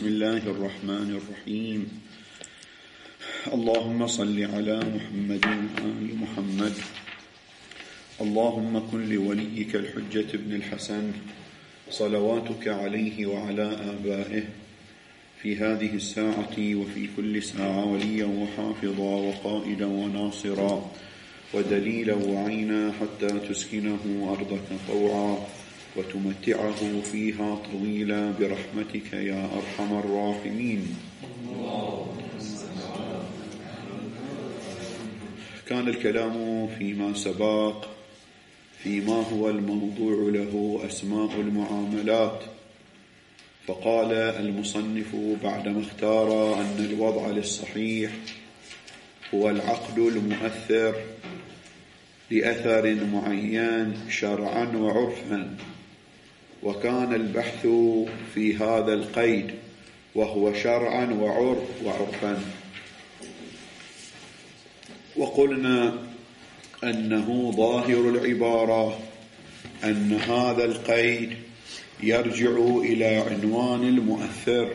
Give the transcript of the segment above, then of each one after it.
بسم الله الرحمن الرحيم. اللهم صل على محمد وآل محمد. اللهم كن لوليك الحجة ابن الحسن صلواتك عليه وعلى آبائه في هذه الساعة وفي كل ساعة وليا وحافظا وقائدا وناصرا ودليلا وعينا حتى تسكنه أرضك طوعا وتمتعه فيها طويلا برحمتك يا أرحم الراحمين. كان الكلام فيما سبق فيما هو الموضوع له أسماء المعاملات، فقال المصنف بعدما اختار أن الوضع للصحيح هو العقد المؤثر لأثر معين شرعا وعرفا، وكان البحث في هذا القيد وهو شرعا وعرفا، وقلنا أنه ظاهر العبارة أن هذا القيد يرجع إلى عنوان المؤثر،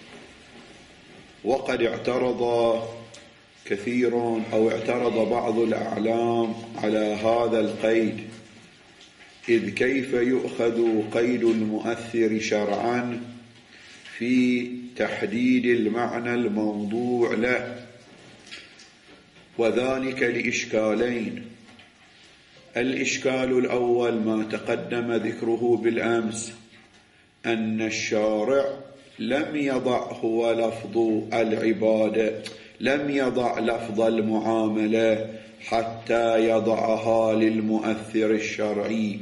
وقد اعترض كثير أو اعترض بعض الأعلام على هذا القيد، إذ كيف يؤخذ قيد المؤثر شرعا في تحديد المعنى الموضوع له، وذلك لإشكالين. الإشكال الأول ما تقدم ذكره بالأمس، أن الشارع لم يضع هو لفظ العبادة، لم يضع لفظ المعاملة حتى يضعها للمؤثر الشرعي،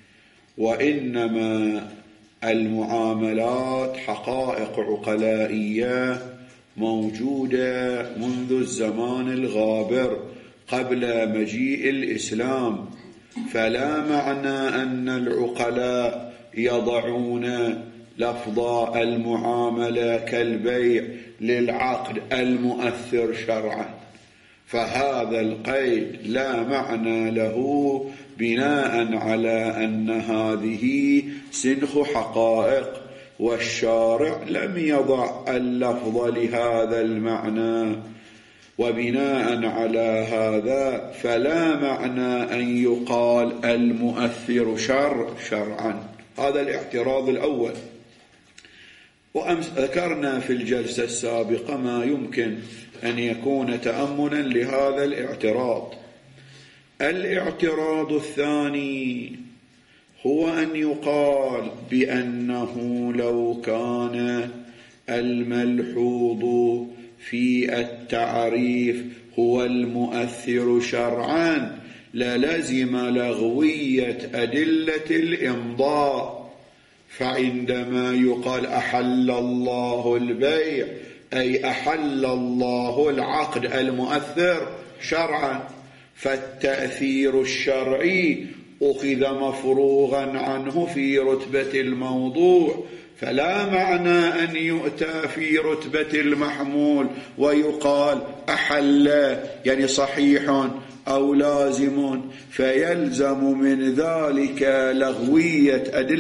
وإنما المعاملات حقائق عقلائية موجودة منذ الزمان الغابر قبل مجيء الإسلام، فلا معنى أن العقلاء يضعون لفظ المعاملة كالبيع للعقد المؤثر شرعا، فهذا القيد لا معنى له بناء على أن هذه سنخ حقائق، والشارع لم يضع اللفظ لهذا المعنى، وبناء على هذا فلا معنى أن يقال المؤثر شرعا. هذا الاعتراض الأول. وأمس ذكرنا في الجلسة السابقة ما يمكن أن يكون تأملا لهذا الاعتراض. الاعتراض الثاني هو أن يقال بأنه لو كان الملحوظ في التعريف هو المؤثر شرعا للزم لغوية أدلة الإمضاء، فعندما يقال أحل الله البيع أي أحل الله العقد المؤثر شرعا، فالتأثير الشرعي أخذ مفروغا عنه في رتبة الموضوع، فلا معنى أن يؤتى في رتبة المحمول ويقال أحل يعني صحيح أو لازم، فيلزم من ذلك لغوية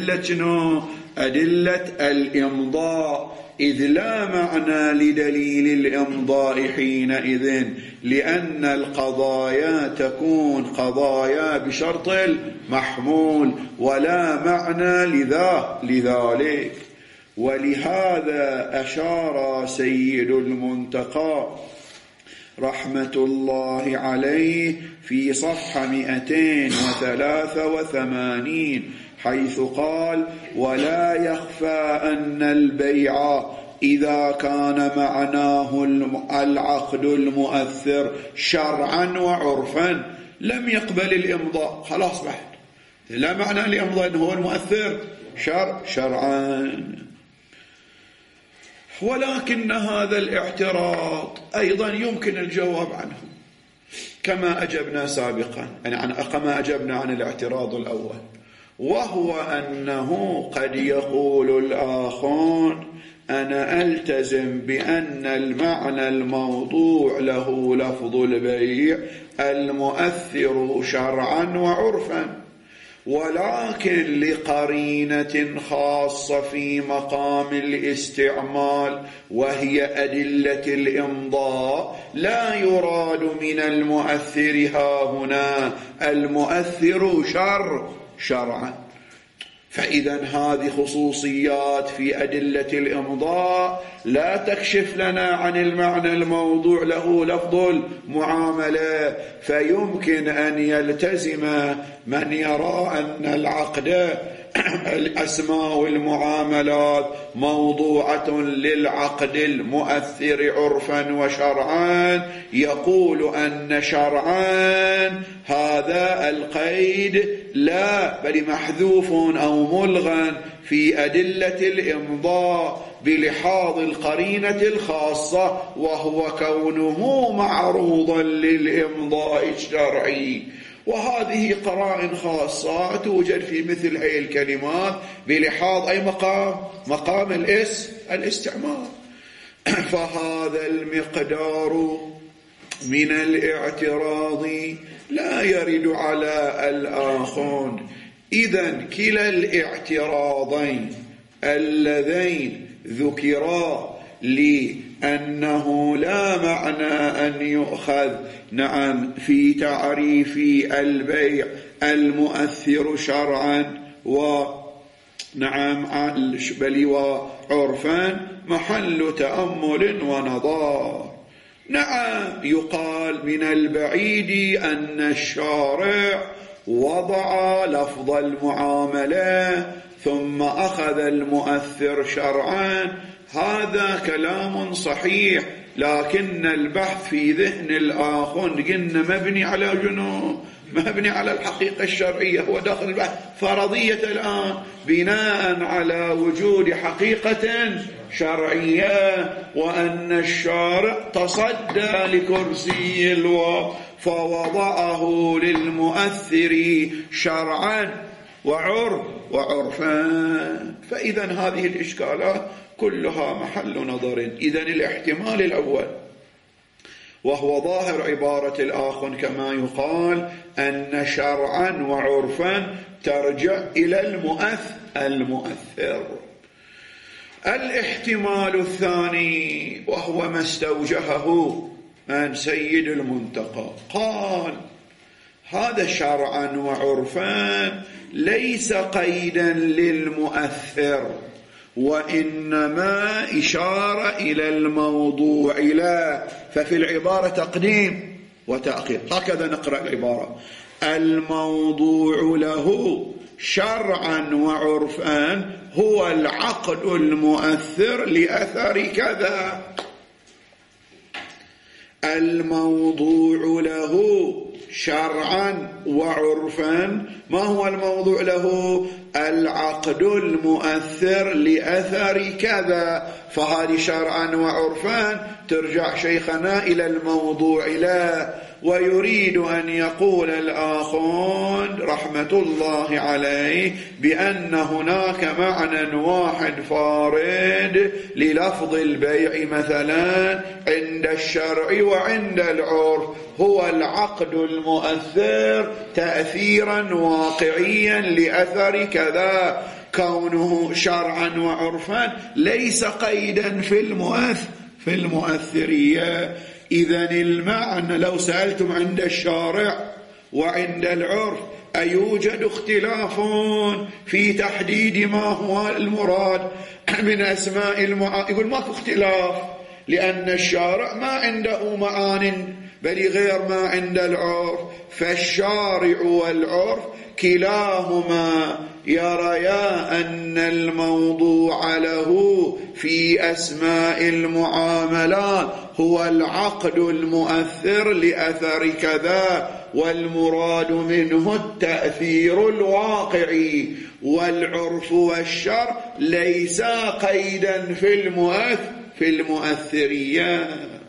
أدلة الإمضاء، إذ لا معنى لدليل الإمضاء حينئذ، لأن القضايا تكون قضايا بشرط المحمول ولا معنى لذلك. ولهذا أشار سيد المنتقى رحمة الله عليه في صفحة 283 حيث قال: ولا يخفى أن البيع إذا كان معناه العقد المؤثر شرعا وعرفا لم يقبل الإمضاء. خلاص بعد لا معنى الإمضاء أنه هو المؤثر شرعا. ولكن هذا الاعتراض أيضا يمكن الجواب عنه كما أجبنا سابقا، يعني كما أجبنا عن الاعتراض الأول، وهو أنه قد يقول الآخرون أنا ألتزم بأن المعنى الموضوع له لفظ البيع المؤثر شرعا وعرفا، ولكن لقرينة خاصة في مقام الاستعمال وهي أدلة الإمضاء لا يراد من المؤثر هاهنا المؤثر شرعا. فإذا هذه خصوصيات في أدلة الإمضاء لا تكشف لنا عن المعنى الموضوع له لفظ المعاملة، فيمكن أن يلتزم من يرى أن العقد الأسماء والمعاملات موضوعة للعقد المؤثر عرفا وشرعا يقول أن شرعا هذا القيد لا بل محذوف أو ملغى في أدلة الإمضاء بلحاظ القرينة الخاصة وهو كونه معروضا للإمضاء الشرعي. وهذه قرائن خاصة توجد في مثل هذه الكلمات بلحاظ أي مقام الاستعمال. فهذا المقدار من الاعتراض لا يرد على الآخر. إذن كلا الاعتراضين اللذين ذكرا لأنه لا معنى أن يؤخذ في تعريف البيع المؤثر شرعا بل وعرفا محل تأمل ونظار. يقال من البعيد أن الشارع وضع لفظ المعاملة ثم أخذ المؤثر شرعا، هذا كلام صحيح، لكن البحث في ذهن الآخر قلنا مبني على مبني على الحقيقة الشرعية. هو داخل البحث فرضية الآن بناء على وجود حقيقة شرعية، وأن الشارع تصدى لكرسي الواو فوضعه للمؤثر شرعا وعرفا. فإذا هذه الإشكالات كلها محل نظر. إذن الاحتمال الأول وهو ظاهر عبارة الآخر كما يقال أن شرعا وعرفا ترجع إلى المؤثر. الاحتمال الثاني وهو ما استوجهه من سيد المنتقى، قال هذا شرعا وعرفا ليس قيدا للمؤثر وإنما إشارة إلى الموضوع له، ففي العبارة تقديم وتأخير. هكذا نقرأ العبارة: الموضوع له شرعا وعرفا هو العقد المؤثر لأثر كذا. الموضوع له شرعا وعرفا، ما هو الموضوع له؟ العقد المؤثر لأثر كذا. فهذه شرعا وعرفا ترجع شيخنا إلى الموضوع له. ويريد أن يقول الآخر رحمة الله عليه بأن هناك معنى واحد فارد للفظ البيع مثلا عند الشرع وعند العرف، هو العقد المؤثر تأثيرا واقعيا لأثر كذا. كونه شرعا وعرفا ليس قيدا في المؤثرية. إذن المعنى لو سألتم عند الشارع وعند العرف أيوجد اختلاف في تحديد ما هو المراد من أسماء يقول ماكو اختلاف، لأن الشارع ما عنده معان بل غير ما عند العرف. فالشارع والعرف كلاهما يريا أن الموضوع له في أسماء المعاملات هو العقد المؤثر لأثر كذا، والمراد منه التأثير الواقعي. والعرف والشرع ليسا قيدا في المؤثريات.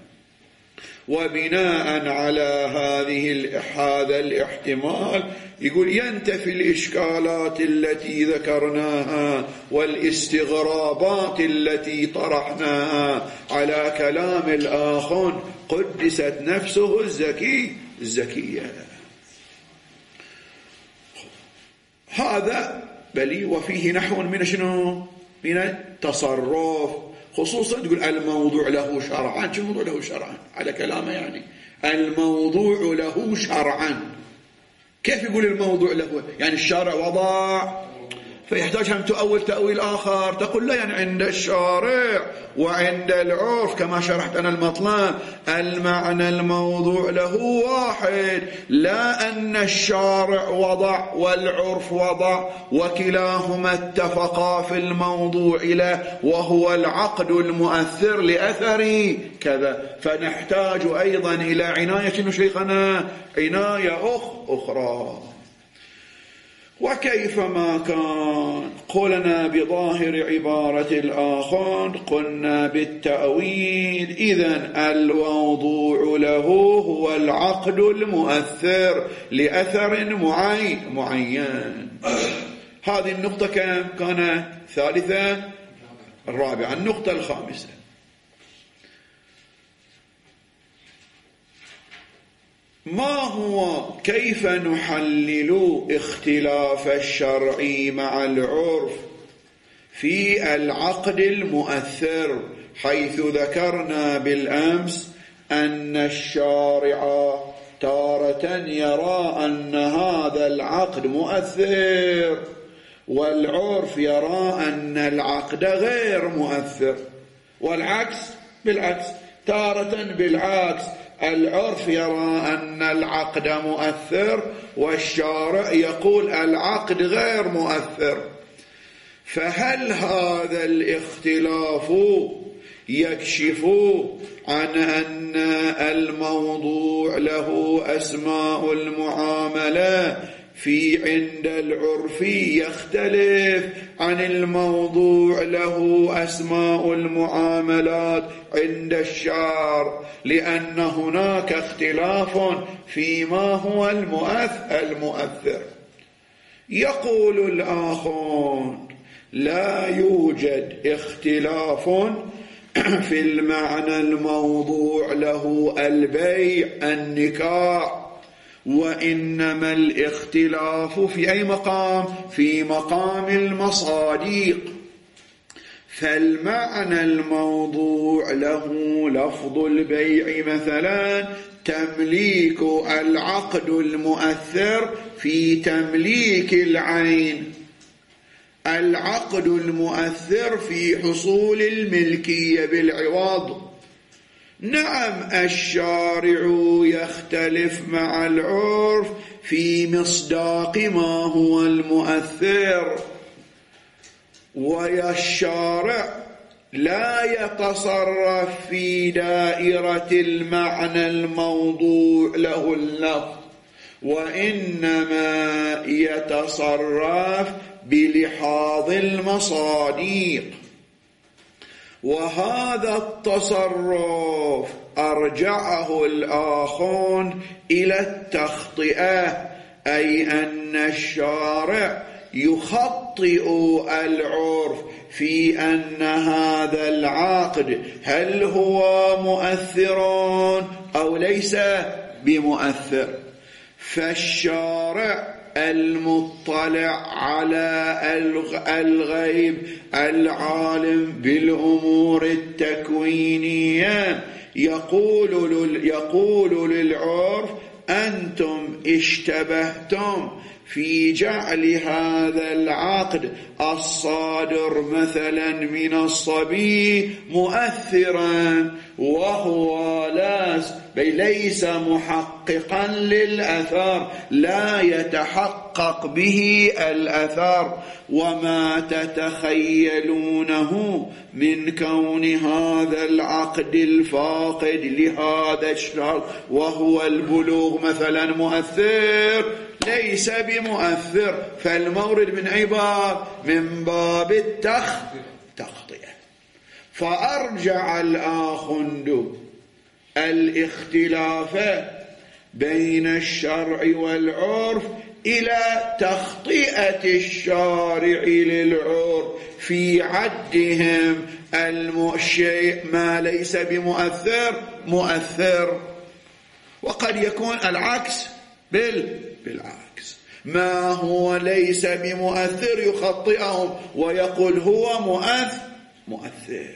وبناء على هذا الاحتمال يقول ينتفي الإشكالات التي ذكرناها والاستغرابات التي طرحناها على كلام الآخر قدست نفسه الزكية. هذا بلي وفيه نحو من شنو؟ من التصرف، خصوصا تقول الموضوع له شرعا. شو الموضوع له شرعا على كلامه؟ يعني الموضوع له شرعا، كيف يقول الموضوع له؟ يعني الشارع وضع، فيحتاج هم تؤول تأويل آخر، تقول لا يعني عند الشارع وعند العرف كما شرحت أنا المطلب المعنى الموضوع له واحد، لا أن الشارع وضع والعرف وضع وكلاهما اتفقا في الموضوع له وهو العقد المؤثر لأثر كذا. فنحتاج أيضا إلى عناية شيخنا، عناية أخرى. وكيفما كان قلنا بظاهر عبارة الآخر، قلنا بالتأويل. إذن الموضوع له هو العقد المؤثر لأثر معين. هذه النقطة كانت ثالثة. الرابعة. النقطة الخامسة، ما هو كيف نحلل اختلاف الشرع مع العرف في العقد المؤثر، حيث ذكرنا بالأمس أن الشارع تارة يرى أن هذا العقد مؤثر والعرف يرى أن العقد غير مؤثر، والعكس بالعكس، تارة بالعكس العرف يرى أن العقد مؤثر والشارع يقول العقد غير مؤثر. فهل هذا الاختلاف يكشف عن أن الموضوع له أسماء المعاملة في عند العرف يختلف عن الموضوع له أسماء المعاملات عند الشارع، لأن هناك اختلاف فيما هو المؤثر؟ يقول الآخر لا يوجد اختلاف في المعنى الموضوع له البيع النكاح، وإنما الاختلاف في أي مقام؟ في مقام المصادق. فالمعنى الموضوع له لفظ البيع مثلا تمليك العقد المؤثر في تمليك العين، العقد المؤثر في حصول الملكية بالعوض. نعم الشارع يختلف مع العرف في مصداق ما هو المؤثر، والشارع لا يتصرف في دائرة المعنى الموضوع له اللفظ، وإنما يتصرف بلحاظ المصادق. وهذا التصرف أرجعه الآخرون إلى التخطئة، أي أن الشارع يخطئ العرف في أن هذا العقد هل هو مؤثر أو ليس بمؤثر. فالشارع المطلع على الغيب العالم بالأمور التكوينية يقول للعرف أنتم اشتبهتم في جعل هذا العقد الصادر مثلا من الصبي مؤثرا، وهو ليس محققا للأثر، لا يتحقق به الأثر. وما تتخيلونه من كون هذا العقد الفاقد لهذا الشرط وهو البلوغ مثلا مؤثر، ليس بمؤثر. فالمورد من أي باب؟ من باب التخطئة. فأرجع الآخند الاختلاف بين الشرع والعرف إلى تخطئة الشارع للعرف في عدهم الشيء ما ليس بمؤثر مؤثر، وقد يكون العكس بالعكس. ما هو ليس بمؤثر يخطئهم ويقول هو مؤثر.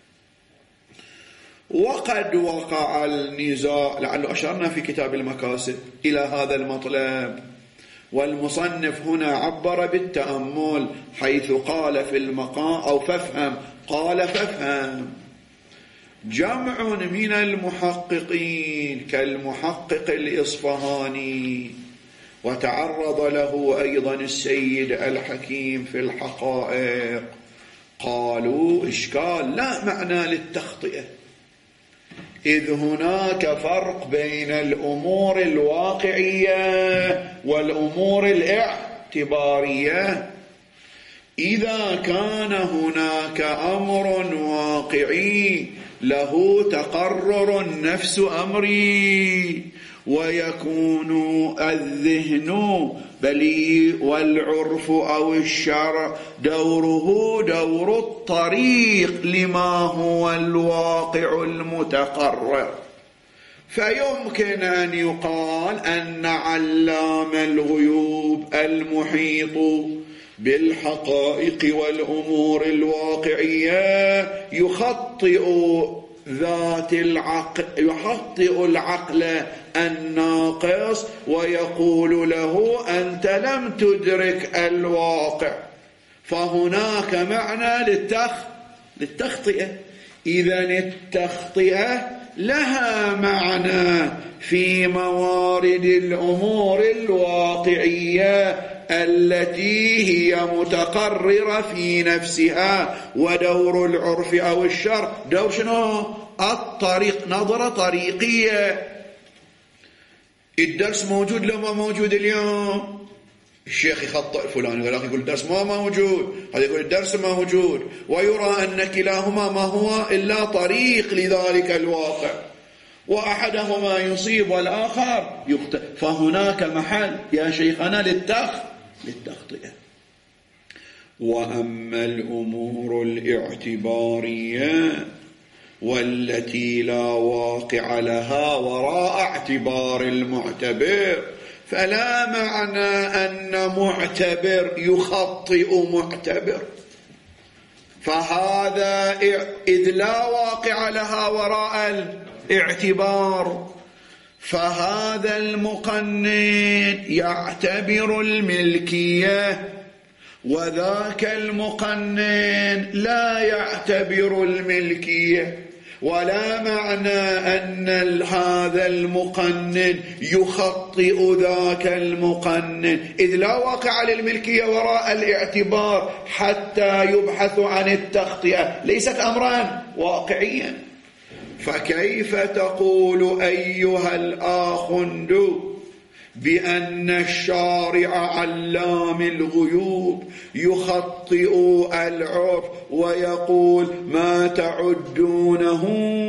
وقد وقع النزاع، لعله أشرنا في كتاب المكاسب إلى هذا المطلب، والمصنف هنا عبر بالتأمل حيث قال في المقام أو فافهم، قال فافهم. جمع من المحققين كالمحقق الإصفهاني، وتعرض له أيضا السيد الحكيم في الحقائق، قالوا إشكال لا معنى للتخطئة، إذ هناك فرق بين الأمور الواقعية والأمور الاعتبارية. إذا كان هناك أمر واقعي له تقرر النفس أمري، ويكون الذهن بل والعرف أو الشرع دوره دور الطريق لما هو الواقع المتقرر، فيمكن أن يقال أن علام الغيوب المحيط بالحقائق والأمور الواقعية يخطئ العقل الناقص ويقول له أنت لم تدرك الواقع، فهناك معنى للتخطئة. إذن التخطئة لها معنى في موارد الأمور الواقعية التي هي متقررة في نفسها، ودور العرف أو الشرع دور شنو؟ الطريق، نظرة طريقية. الدرس موجود لو ما موجود اليوم، الشيخ يخطئ فلان ولكن يقول الدرس ما موجود، هذا يقول الدرس موجود، ويرى أن كلاهما ما هو إلا طريق لذلك الواقع، وأحدهما يصيب والآخر يخطئ، فهناك محل يا شيخنا للتخطئة. وأما الأمور الاعتبارية والتي لا واقع لها وراء اعتبار المعتبر، فلا معنى أن معتبر يخطئ معتبر، فهذا إذ لا واقع لها وراء الاعتبار، فهذا المقنن يعتبر الملكية، وذاك المقنن لا يعتبر الملكية، ولا معنى أن هذا المقنن يخطئ ذاك المقنن، إذ لا واقع للملكية وراء الاعتبار حتى يبحث عن التخطئة، ليست أمرا واقعيا. فكيف تقول أيها الآخند بأن الشارع علام الغيوب يخطئ العرف ويقول ما تعدونه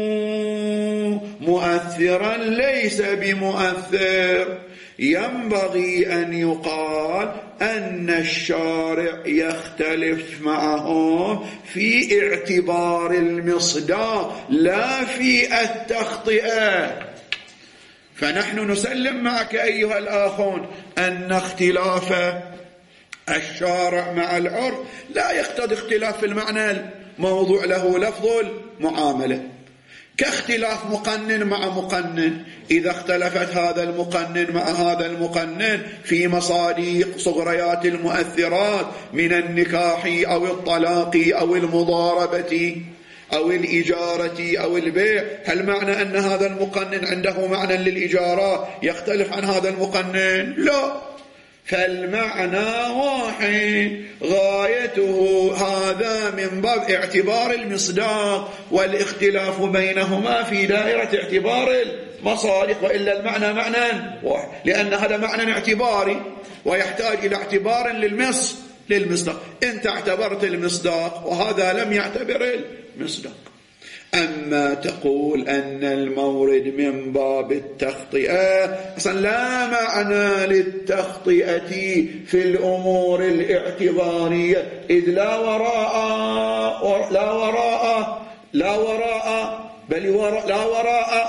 مؤثرا ليس بمؤثر؟ ينبغي أن يقال أن الشارع يختلف معهم في اعتبار المصداق لا في التخطئة. فنحن نسلم معك أيها الآخون أن اختلاف الشارع مع العرف لا يقتضي اختلاف في المعنى الموضوع له لفظ المعاملة، كاختلاف مقنن مع مقنن، إذا اختلفت هذا المقنن مع هذا المقنن في مصادق صغريات المؤثرات من النكاح أو الطلاق أو المضاربة أو الإجارة أو البيع، هل معنى أن هذا المقنن عنده معنى للإجارة يختلف عن هذا المقنن؟ لا، فالمعنى واحد، غايته هذا من باب اعتبار المصداق، والاختلاف بينهما في دائرة اعتبار المصادق، وإلا المعنى معنى واحد، لأن هذا معنى اعتباري ويحتاج إلى اعتبار للمصداق. أنت اعتبرت المصداق وهذا لم يعتبر المصداق. أما تقول أن المورد من باب التخطئة، أصلا لا معنى للتخطئة في الأمور الاعتبارية، إذ لا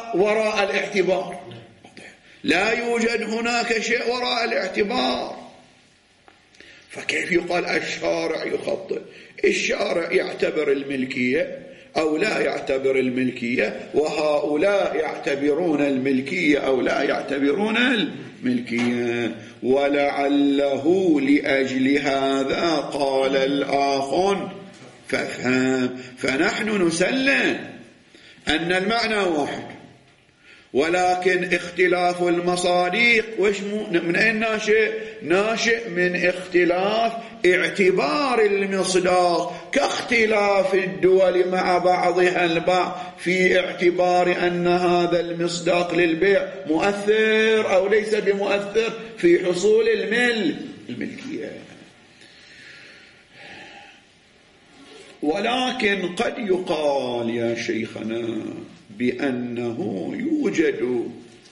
وراء الاعتبار، لا يوجد هناك شيء وراء الاعتبار. فكيف يقال الشارع يخطئ؟ الشارع يعتبر الملكية أو لا يعتبر الملكية، وهؤلاء يعتبرون الملكية أو لا يعتبرون الملكية. ولعله لأجل هذا قال الآخر فافهم. فنحن نسلم أن المعنى واحد، ولكن اختلاف المصادق من أين ناشئ؟ ناشئ من اختلاف اعتبار المصداق، كاختلاف الدول مع بعضها البعض في اعتبار أن هذا المصداق للبيع مؤثر أو ليس بمؤثر في حصول الملكية. ولكن قد يقال يا شيخنا بأنه يوجد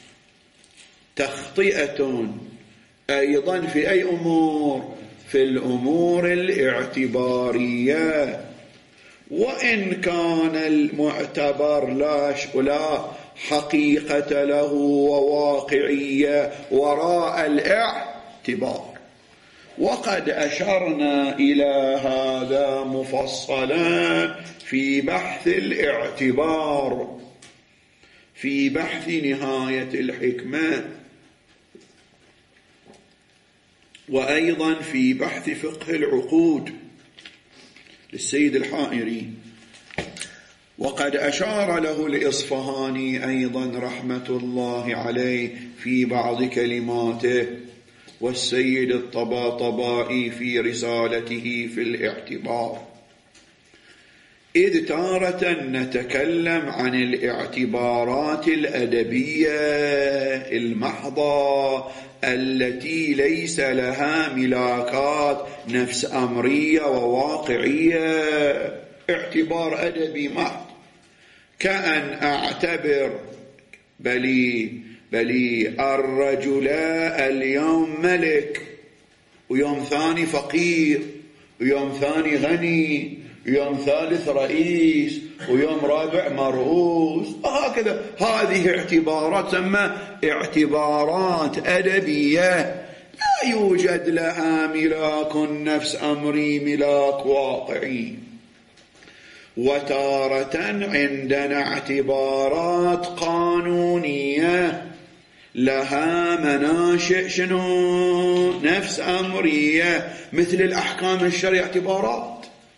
تخطئة أيضا في أي أمور؟ في الأمور الاعتبارية، وإن كان المعتبر لا حقيقة له وواقعية وراء الاعتبار. وقد أشرنا إلى هذا مفصلا في بحث الاعتبار في بحث نهاية الحكمة، وأيضا في بحث فقه العقود للسيد الحائري. وقد أشار له الإصفهاني أيضا رحمة الله عليه في بعض كلماته، والسيد الطباطبائي في رسالته في الاعتبار. إذ تارة نتكلم عن الاعتبارات الأدبية المحضة التي ليس لها ملاكات نفس أمرية وواقعية، اعتبار أدبي محض، كأن أعتبر بلي الرجل اليوم ملك، ويوم ثاني فقير، ويوم ثاني غني، ويوم ثالث رئيس، ويوم رابع مرؤوس، وهكذا. هذه اعتبارات تسمى اعتبارات أدبية لا يوجد لها ملاك نفس أمري، ملاك واقعي. وتارة عندنا اعتبارات قانونية لها مناشئ شنو؟ نفس أمرية، مثل الأحكام الشرعية اعتبارات.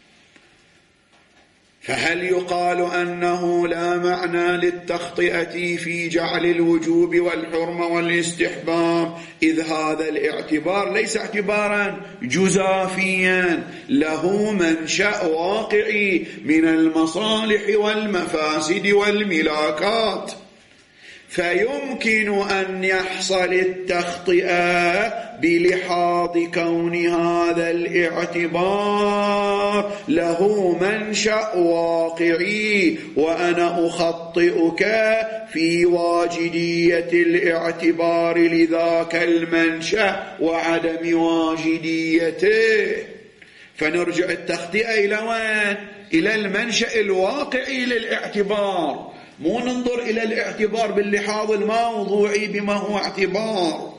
فهل يقال أنه لا معنى للتخطئة في جعل الوجوب والحرمة والاستحباب، إذ هذا الاعتبار ليس اعتبارا جزافيا، له منشأ واقعي من المصالح والمفاسد والملاكات، فيمكن أن يحصل التخطئة بلحاظ كون هذا الاعتبار له منشأ واقعي، وأنا أخطئك في واجدية الاعتبار لذاك المنشأ وعدم واجديته. فنرجع التخطئة إلى وين؟ إلى المنشأ الواقعي للاعتبار، مو ننظر إلى الاعتبار باللحاظ الموضوعي بما هو اعتبار.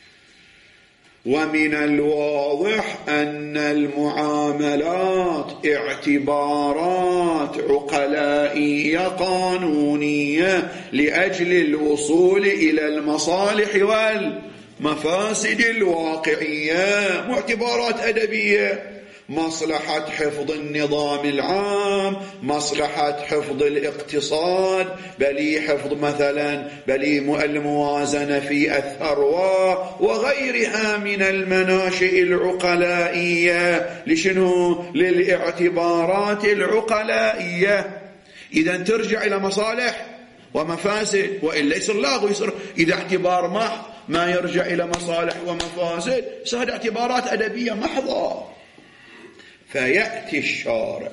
ومن الواضح أن المعاملات اعتبارات عقلائية قانونية لأجل الوصول إلى المصالح والمفاسد الواقعية، معتبرات أدبية، مصلحة حفظ النظام العام، مصلحة حفظ الاقتصاد، بل حفظ مثلا الموازنة في الثروة وغيرها من المناشئ العقلائية. لشنو؟ للاعتبارات العقلائية. إذا ترجع إلى مصالح ومفاسد، وإلا يصير لاغو، يصير إذا اعتبار محض ما يرجع إلى مصالح ومفاسد، صار اعتبارات أدبية محضة. فيأتي الشارع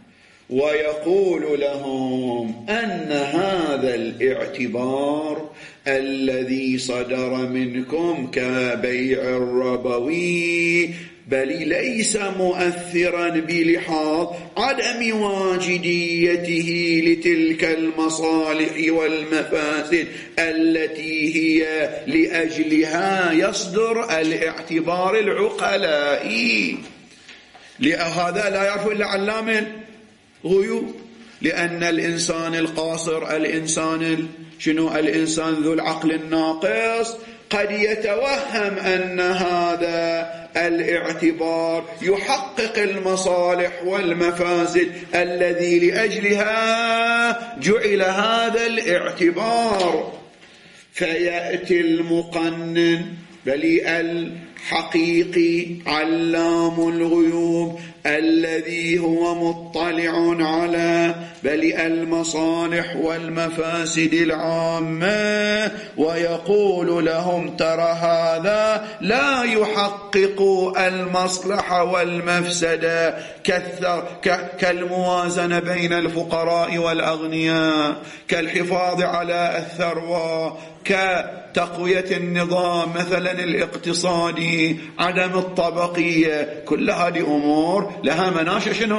ويقول لهم أن هذا الاعتبار الذي صدر منكم كبيع الربوي بل ليس مؤثرا بلحاظ عدم واجديته لتلك المصالح والمفاسد التي هي لأجلها يصدر الاعتبار العقلائي. لهذا لا يعرف إلا علام الغيوب، لأن الإنسان القاصر، الإنسان ذو العقل الناقص قد يتوهم أن هذا الاعتبار يحقق المصالح والمفاسد الذي لأجلها جعل هذا الاعتبار، فيأتي المقنن بل الحقيقي علام الغيوب الذي هو مطلع على بل المصالح والمفاسد العامة، ويقول لهم ترى هذا لا يحقق المصلحة والمفسدة كالموازنة بين الفقراء والأغنياء، كالحفاظ على الثروة، كتقوية النظام مثلا الاقتصادي، عدم الطبقية. كل هذه أمور لها مناشئ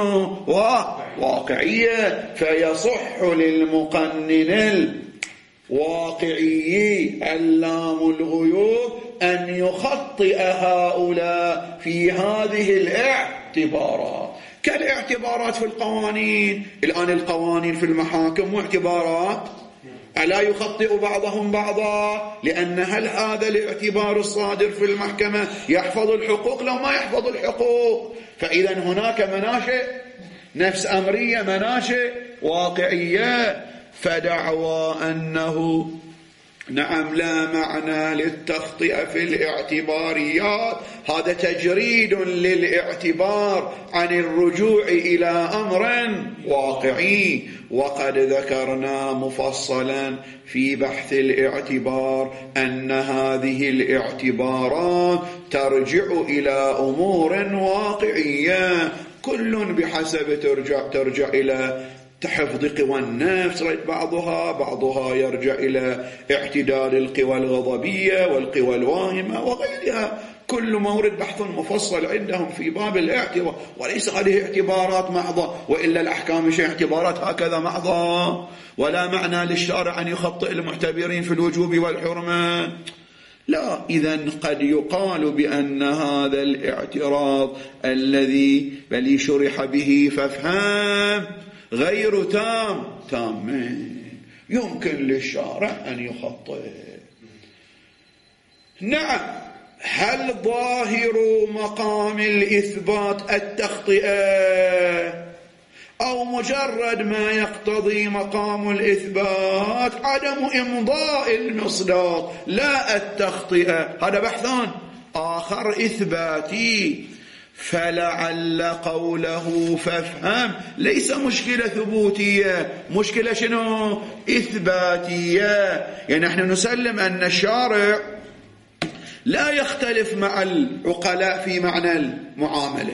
واقعية، فيصح للمقنن الواقعي علام الغيوب أن يخطئ هؤلاء في هذه الاعتبارات، كالاعتبارات في القوانين. الآن القوانين في المحاكم واعتبارات، ألا يخطئ بعضهم بعضا؟ لأن هل هذا الاعتبار الصادر في المحكمة يحفظ الحقوق لو ما يحفظ الحقوق؟ فإذا هناك مناشئ نفس أمرية، مناشئ واقعية. فدعوى أنه نعم لا معنى للتخطئة في الاعتباريات، هذا تجريد للاعتبار عن الرجوع إلى أمر واقعي. وقد ذكرنا مفصلا في بحث الاعتبار أن هذه الاعتبارات ترجع إلى أمور واقعية، كل بحسب ترجع إلى حفظ قوى النفس، بعضها يرجع إلى اعتدال القوى الغضبية والقوى الواهمة وغيرها. كل مورد بحث مفصل عندهم في باب الاعتبار، وليس هذه اعتبارات محضة، وإلا الأحكام مش اعتبارات هكذا محضة. ولا معنى للشارع أن يخطئ المعتبرين في الوجوب والحرمة، لا. إذن قد يقال بأن هذا الاعتراض الذي بل شرح به فافهم غير تام، يمكن للشارع أن يخطئ. نعم، هل ظاهر مقام الإثبات التخطئة، أو مجرد ما يقتضي مقام الإثبات عدم إمضاء المصداق لا التخطئة؟ هذا بحثان آخر إثباتي. فلعل قوله فافهم ليس مشكلة ثبوتية، مشكلة شنو؟ إثباتية. يعني نحن نسلم أن الشارع لا يختلف مع العقلاء في معنى المعاملة،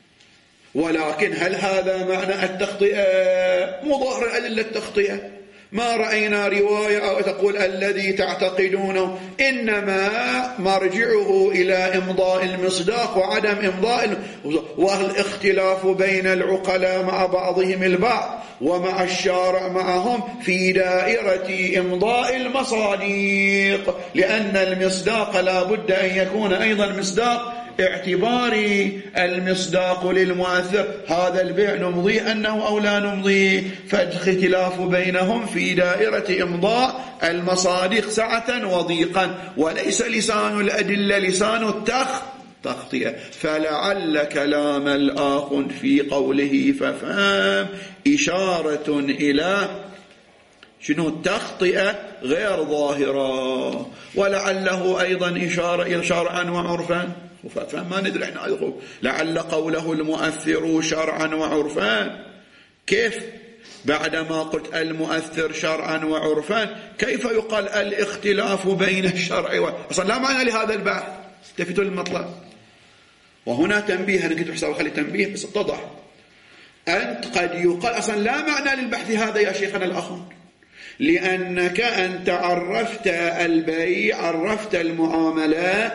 ولكن هل هذا معنى التخطئة؟ مظاهر أدلة التخطئة ما رأينا رواية أو تقول الذي تعتقدونه، إنما مرجعه إلى إمضاء المصداق وعدم إمضاء، والاختلاف بين العقلاء مع بعضهم البعض ومع الشارع معهم في دائرة إمضاء المصاديق، لأن المصداق لا بد أن يكون أيضا مصداق اعتباري. المصداق للمؤثر، هذا البيع نمضيه أنه أو لا نمضيه، فالاختلاف بينهم في دائرة إمضاء المصادق سعة وضيقا، وليس لسان الأدلة لسان التخطئة. فلعل كلام الآخ في قوله ففهم إشارة إلى شنو؟ التخطئة غير ظاهرة، ولعله أيضا إشارة إلى شرعا وعرفا. فما ندري احنا، لعل قوله المؤثر شرعا وعرفا، كيف بعدما قلت المؤثر شرعا وعرفا كيف يقال الاختلاف بين الشرع أصلا لا معنى لهذا البحث. التفتوا للمطلب. وهنا تنبيه، أنا كنت أحسب خلي تنبيه بس اتضح. أنت قد يقال أصلا لا معنى للبحث هذا يا شيخنا الأخوان، لأنك أنت عرفت البيع، عرفت المعاملة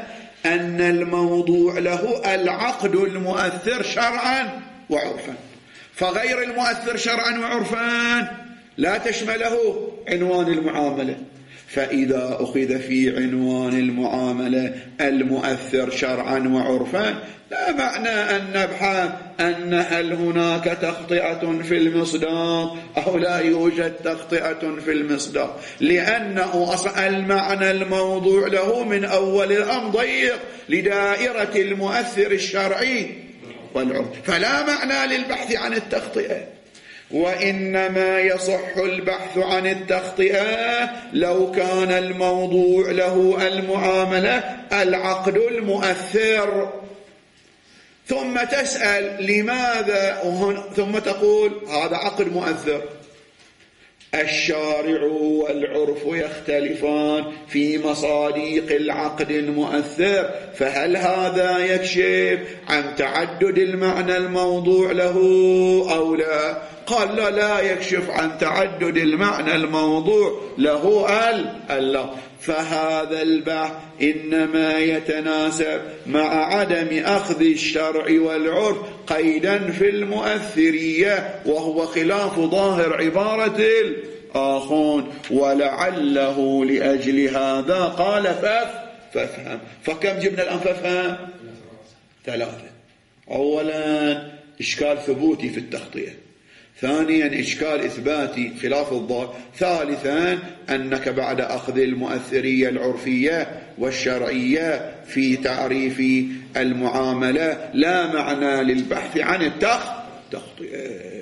أن الموضوع له العقد المؤثر شرعا وعرفا، فغير المؤثر شرعا وعرفا لا تشمله عنوان المعاملة. فإذا أخذ في عنوان المعاملة المؤثر شرعا وعرفا لا معنى أن نبحث أن هل هناك تخطئة في المصداق أو لا يوجد تخطئة في المصداق، لأنه أصلا المعنى الموضوع له من أول الأمر ضيق لدائرة المؤثر الشرعي والعرف، فلا معنى للبحث عن التخطئة. وإنما يصح البحث عن التخطئة لو كان الموضوع له المعاملة العقد المؤثر. ثم تسأل لماذا، ثم تقول هذا عقد مؤثر. الشارع والعرف يختلفان في مصادق العقد المؤثر، فهل هذا يكشف عن تعدد المعنى الموضوع له أو لا؟ قال لا يكشف عن تعدد المعنى الموضوع له لا. فهذا البحث إنما يتناسب مع عدم أخذ الشرع والعرف قيدا في المؤثرية، وهو خلاف ظاهر عبارة الآخون. ولعله لأجل هذا قال فافهم. فكم جبنا الآن فافهم؟ 3. أولا إشكال ثبوتي في التخطئة، ثانيا إشكال إثباتي خلاف الظاهر، ثالثا أنك بعد أخذ المؤثرية العرفية والشرعية في تعريف المعاملة لا معنى للبحث عن التخطئة.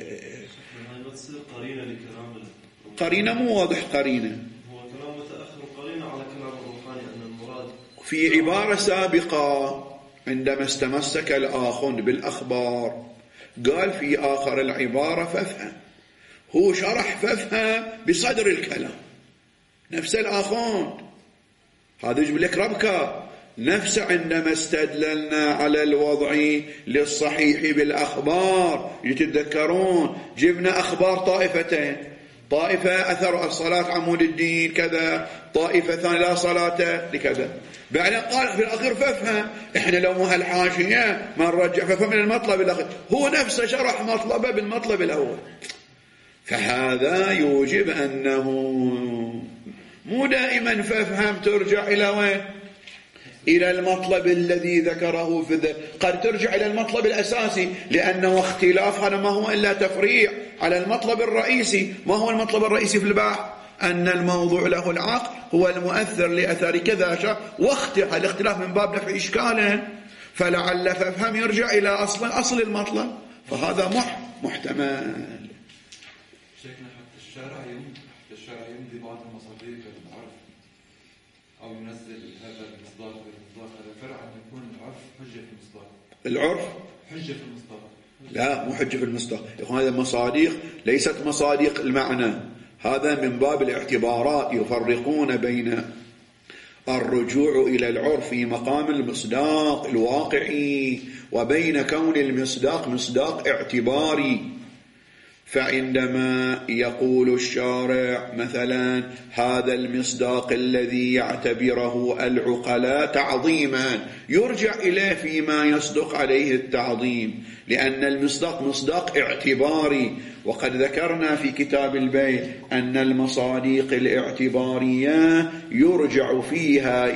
قرينة مو واضح، قرينة هو كلام متأخر، قرينة على كلام الروحاني أن المراد في عبارة سابقة عندما استمسك الآخون بالأخبار قال في آخر العبارة فافهم، هو شرح فافهم بصدر الكلام نفس الآخون، هذا يجب لك ربكة نفس عندما استدللنا على الوضع للصحيح بالأخبار. يتذكرون جبنا أخبار طائفتين، طائفة أثر الصلاة عمود الدين كذا، طائفة ثانية لا صلاة لكذا، بعدين قال في الأخير فافهم. إحنا لو مو هالحاشية ما نرجع فافهم من المطلب الأخير، هو نفسه شرح مطلبه بالمطلب الأول. فهذا يوجب أنه مو دائما فافهم ترجع إلى وين؟ إلى المطلب الذي ذكره في ذلك، قد ترجع إلى المطلب الأساسي، لأنه اختلاف هذا ما هو إلا تفريع على المطلب الرئيسي. ما هو المطلب الرئيسي في البحث؟ أن الموضوع له العقل هو المؤثر لأثر كذا الاختلاف من باب دفع إشكاله، فلعل فافهم يرجع إلى أصل المطلب، فهذا محتمل. شيخنا حتى الشارع يمضي بعض المصادر بالعرف أو ينزل هذا المصداق هذا فرع أن يكون العرف حجة في المصداق. العرف حجة في المصداق؟ لا، مو حجة في المصداق. يقول هذا مصادق ليست مصادق المعنى، هذا من باب الاعتبارات. يفرقون بين الرجوع إلى العرف في مقام المصداق الواقعي وبين كون المصداق مصداق اعتباري. فعندما يقول الشارع مثلا هذا المصداق الذي يعتبره العقلاء تعظيما، يرجع إليه فيما يصدق عليه التعظيم، لأن المصداق مصداق اعتباري. وقد ذكرنا في كتاب البيع أن المصادق الاعتبارية يرجع فيها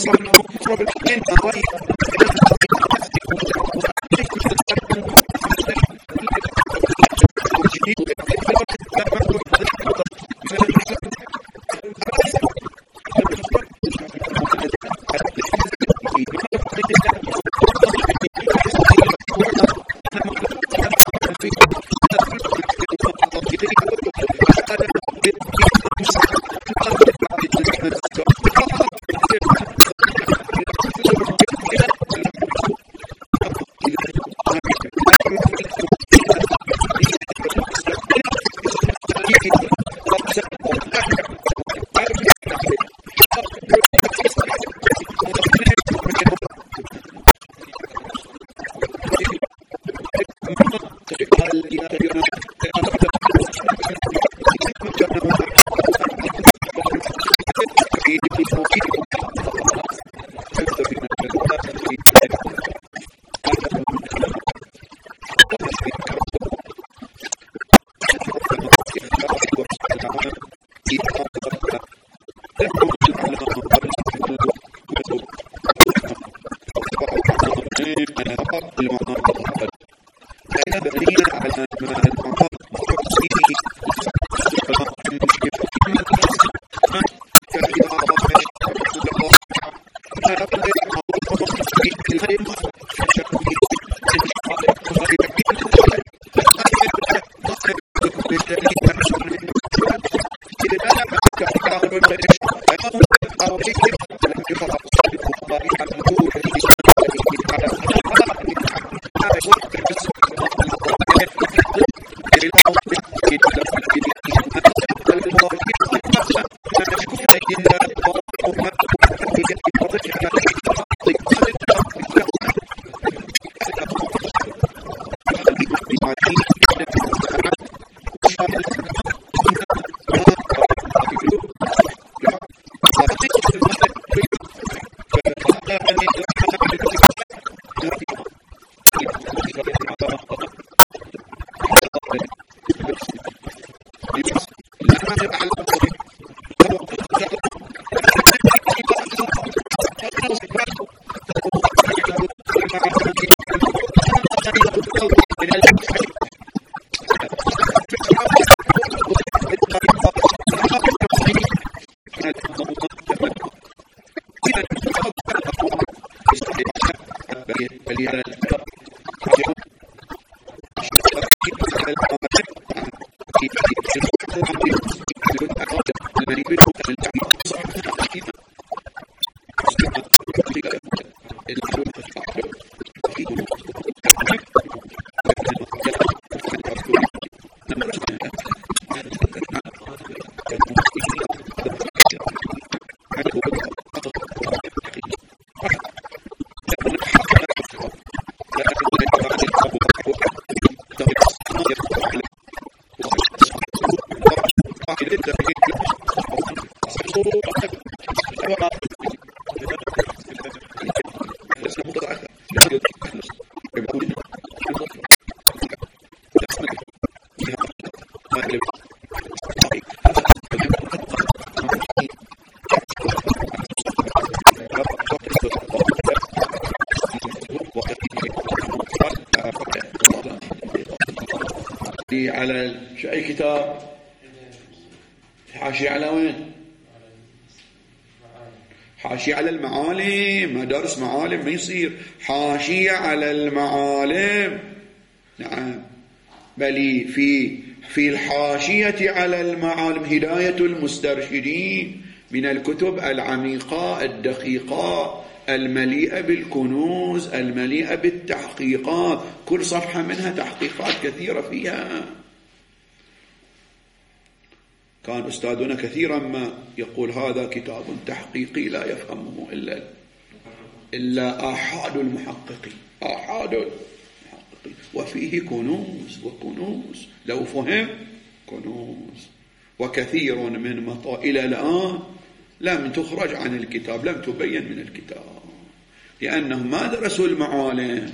على أي كتاب؟ حاشية على وين؟ حاشية على المعالم. مدارس معالم ما يصير حاشية على المعالم. نعم، بل في الحاشية على المعالم هداية المسترشدين من الكتب العميقة الدقيقة المليئة بالكنوز المليئة بالتحقيقات، كل صفحة منها تحقيقات كثيرة فيها. كان أستاذنا كثيرا ما يقول هذا كتاب تحقيقي لا يفهمه إلا آحاد المحققين، آحاد المحققين، وفيه كنوز وكنوز لو فهم كنوز. وكثير من مطائل الآن لم تخرج عن الكتاب، لم تبين من الكتاب، لأنهم ما درسوا المعالم.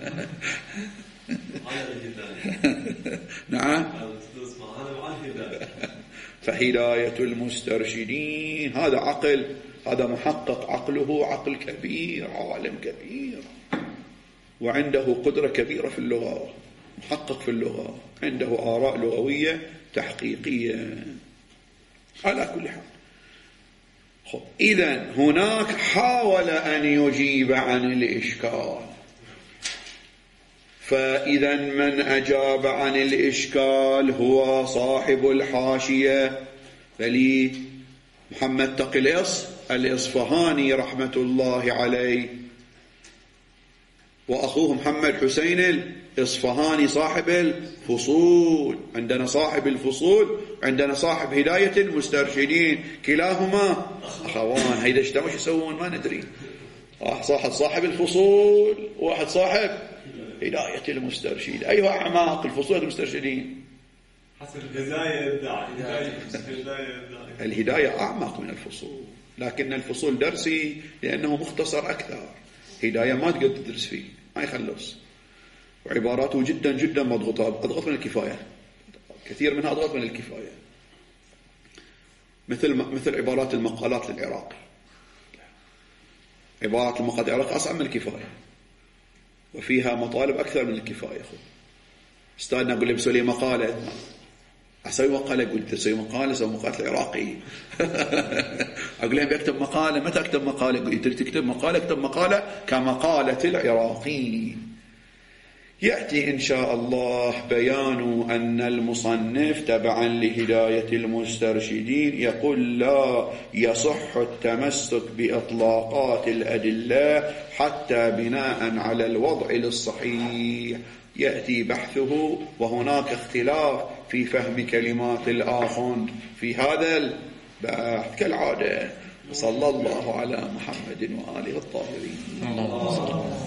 نعم، فهداية المسترشدين هذا عقل هذا محقق عقله عقل كبير، عالم كبير، وعنده قدرة كبيرة في اللغة، محقق في اللغة، عنده آراء لغوية تحقيقية. على كل حال، إذن هناك حاول أن يجيب عن الإشكال، فإذا من أجاب عن الإشكال هو صاحب الحاشية فلي محمد تقي الإصفهاني رحمة الله عليه، وأخوه محمد حسين الإصفهاني صاحب الفصول. عندنا صاحب الفصول، عندنا صاحب هداية المسترشدين، كلاهما أخوان. هيدا اجتمعوا شو يسوون ما ندري. واحد صاحب الفصول، وواحد صاحب هداية المسترشدين. أيها أعماق الفصول المسترشدين؟ حسب الهداية يدعي. الهداية أعمق من الفصول، لكن الفصول درسي لأنه مختصر أكثر. هداية ما تقدر تدرس فيه، ما يخلص، وعباراته جدا جدا مضغوطة، أضغط من الكفاية، كثير منها أضغط من الكفاية، مثل عبارات المقالات للعراقي. عبارات المقالات للعراقي أصعب من الكفاية، وفيها مطالب أكثر من الكفاية. أستاذنا أقول له بسوي مقالة، أسوي مقالة، قلت أسوي مقالة، سوي مقالة العراقي. أقول لهم بيكتب مقالة، متى أكتب مقالة؟ قلت تكتب مقالة، اكتب مقالة كمقالة العراقي. يأتي إن شاء الله بيان أن المصنف تبعا لهداية المسترشدين يقول لا يصح التمسك بإطلاقات الأدلة حتى بناء على الوضع الصحيح. يأتي بحثه، وهناك اختلاف في فهم كلمات الآخوند في هذا البحث كالعادة. صلى الله على محمد وآله الطاهرين.